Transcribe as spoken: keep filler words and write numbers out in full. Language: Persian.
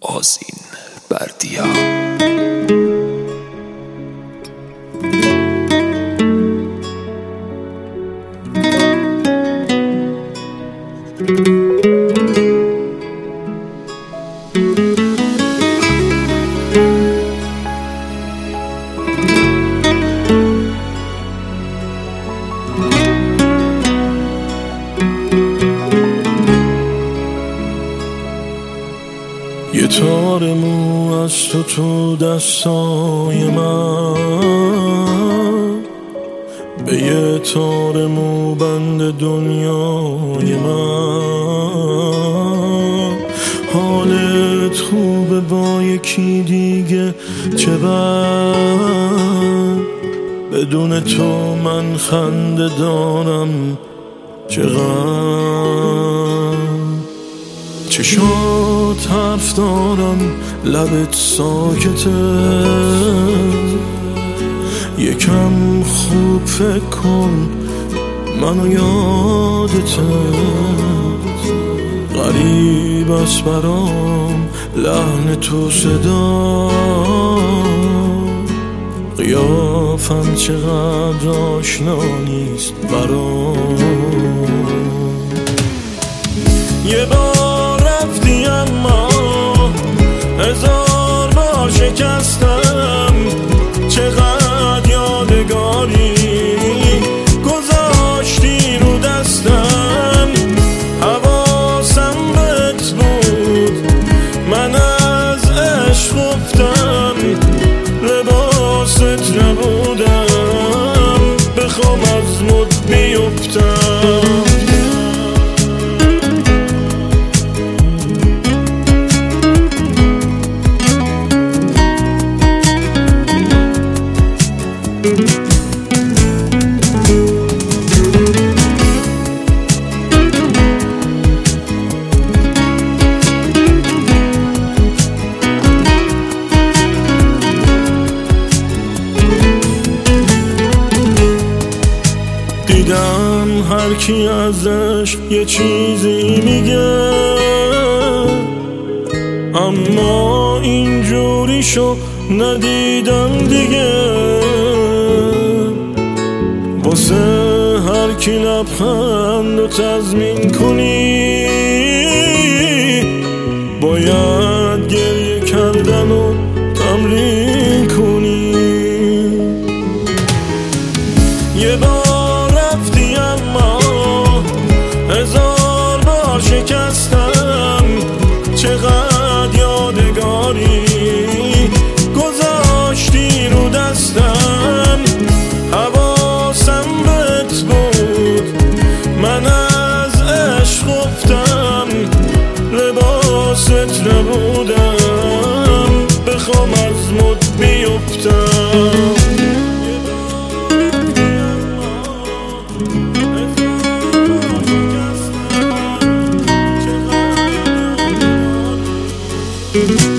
آذین بردیا. یه تار مو از تو تو دستای من، به یه تار مو بند دنیای من. حالت خوبه با یکی دیگه چه بد، بدون تو من خنده دارم چقدر. چشات حرف دارم لبت ساکته، یکم خوب فکر کن منو یادته. غریب است برام لحن تو صدا، قیافم چقدر آشنا نیست برام. یه بار رفتی اما هزار بار شکستم، چقدر یادگاری گذاشتی رو دستم. حواسم بهت بود من از عشق گفتم، لباست نبودم بخوام از مد بیفتم. دیدم هر کی ازش یه چیزی میگه، اما اینجوری شو ندیدم دیگه. واسه هر کی لبخند و تضمین کنی، باید گریه کردن و تمرین کنی. یه بار رفتی اما هزار بار شکستم، چقدر یادگاری گذاشتی رو دستم. حواسم بهت بود من از عشق گفتم، لباست نبودم بخوام از مد بیفتم. Thank you.